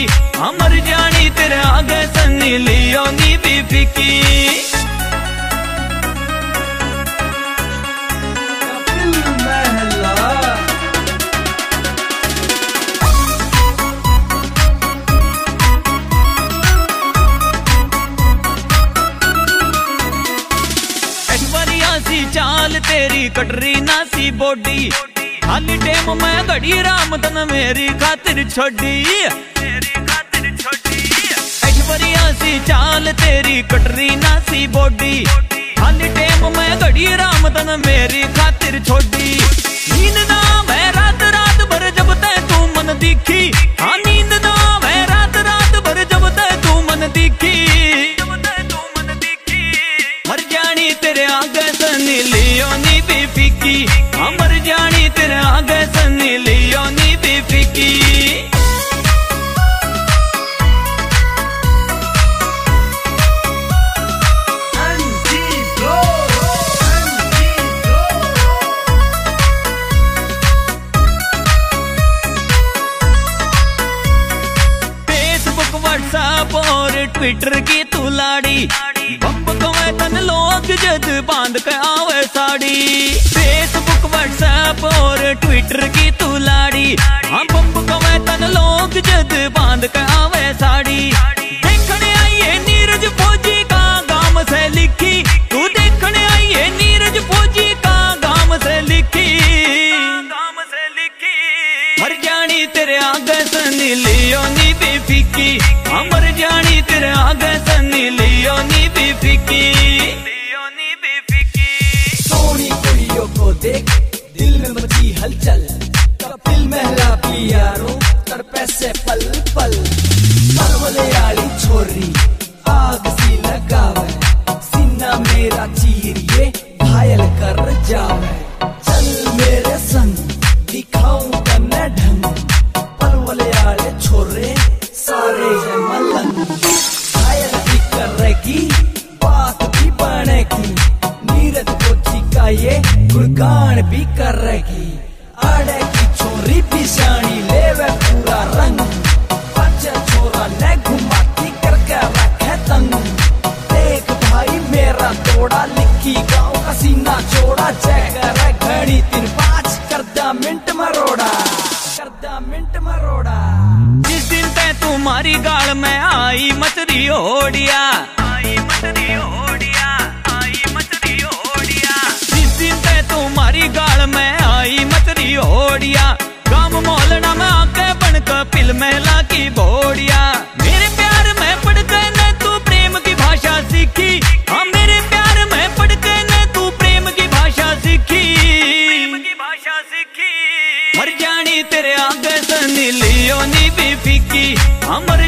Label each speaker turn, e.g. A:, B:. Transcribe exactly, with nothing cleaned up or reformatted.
A: अमर जानी तेरे आगे सन्नी लियो नी भी फिकी। चाल तेरी कटरी नासी बॉडी खाली टेम में घड़ी राम तन मेरी खातिर छोड़ी ऐश्वर्या सी चाल तेरी कटरी नासी बॉडी खाली टेम में घड़ी राम तन मेरी खातिर छोड़ी। नींद ना मैं रात रात भर जब तय तू मन दिखी। हाँ नींद ना मैं रात रात भर जब तय तू मन दिखी। मर जानी तेरे आगे सन्नी लियो नी भी फिकी। मर जानी तेरे आगे सन्नी लियो नी भी फिकी। फेसबुक व्हाट्सएप और ट्विटर की तू लाड़ी बम्ब कवे तन लोग जद बांध के आवे साड़ी। फेसबुक व्हाट्सएप और ट्विटर की तू लाड़ी हाँ बम्ब कवे तन लोग जद बांध के आवे साड़ी। देखने आइए नीरज फौजी का गाम से लिखी। तू देखने आइए नीरज फौजी का गाम से लिखी। मर जानी तेरे आगे सन्नी लियो नी भी फिकी। मर जानी तेरे आगे सन्नी लियो नी भी फिकी।
B: सोनी कुड़ियों को देख दिल में मची हलचल। कपिल महला पियारो तड़पे से पल पल। परवले आली छोरी आग सी लगावे सीना मेरा चीरिए घायल कर जावे। चल मेरे संग दिखाऊं तन्ने ढंग। परवले आले छोरे सारे हैं मलंग। घायल भी करेगी बात भी बनेगी। नीरज कोची का ये गुणगान भी करेगी। आड़े की छोरी भी शानी लेवे पूरा रंग। बच्चे छोरा ने घुमाती करके रखे तंग। देख भाई मेरा तोड़ा लिखी गाँव का सीना छोड़ा। जैगर घड़ी तीन पाँच करदा मिंट मरोड़ा करदा मिंट मरोड़ा।
A: जिस दिन तय तुम्हारी गाल में आई मचरी ओडिया आई मचरी ओडिया आई मचरी ओडिया। जिस दिन तय तुम्हारी गाल में आई मचरी ओडिया। गाँव मोहल्ला में आके बनकर पिल महला की बोड़िया। मेरे प्यार में पड़ गए न तू प्रेम की भाषा सीखी। हाँ मेरे प्यार में पड़ गए न तू प्रेम की भाषा सीखी। भाषा सीखी। मर जानी तेरे आगे सन्नी लियो नी भी फिकी। मर